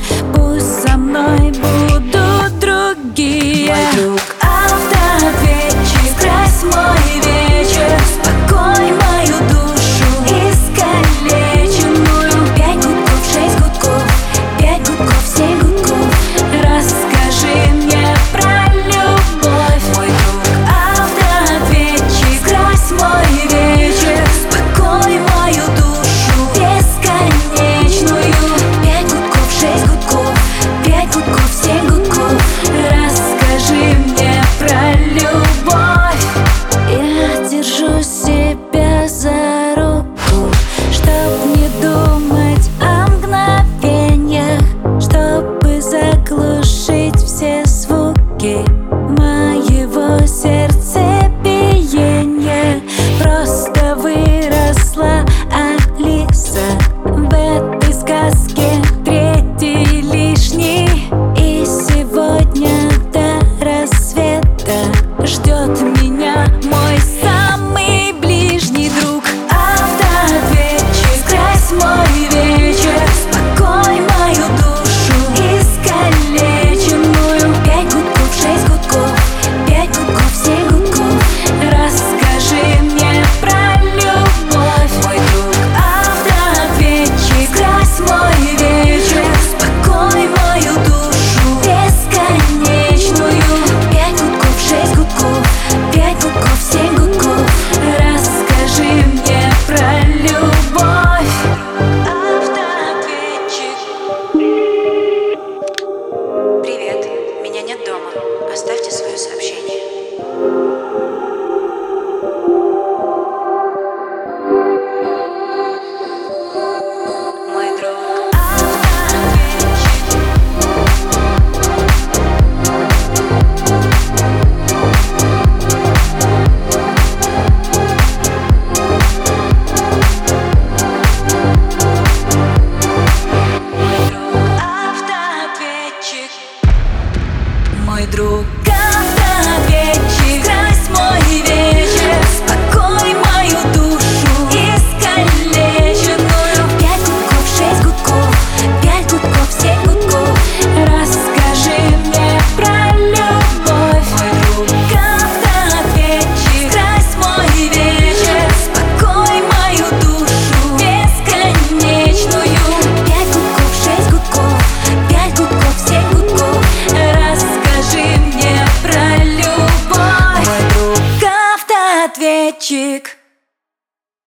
Пусть со мной будут другие. Мой друг автоответчик, скрась мой вечер, успокой мою душу искалеченную. 5 гудков, 6 гудков, 5 гудков, 7 гудков. Расскажи мне про любовь. Мой друг автоответчик, скрась мой вечер, успокой мою душу бесконечную. 5 гудков, 6 гудков, 5 гудков, 7 гудков. Расскажи мне про любовь. Я держу себя за руку, чтоб не думать о мгновениях, чтобы заглушить все звуки моего сердцебиения. Просто выросла Алиса в этой сказке, третий лишний. И сегодня до рассвета ждет меня мой самый ближний друг. Автоответчик, скрась мой вечер, успокой мою душу искалеченную. 5 гудков, 6 гудков, 5 гудков, 7 гудков. Расскажи мне про любовь. Мой друг автоответчик, скрась мой вечер, успокой мою душу бесконечную. 5 гудков, 6 гудков, 5 гудков, 7 гудков. Расскажи мне про любовь. Автоответчик. Привет, меня нет дома. Оставьте свое сообщение. Мой друг Автоответчик. Автоответчик. Мой друг автоответчик, скрась мой вечер, успокой мою душу искалеченную. 5 гудков, 6 гудков, 5 гудков, 7 гудков. Расскажи мне про любовь. Мой друг автоответчик, скрась мой вечер, успокой мою душу бесконечную. 5 гудков, 6 гудков, 5 гудков, 7 гудков. Расскажи мне про любовь. Мой друг автоответчик.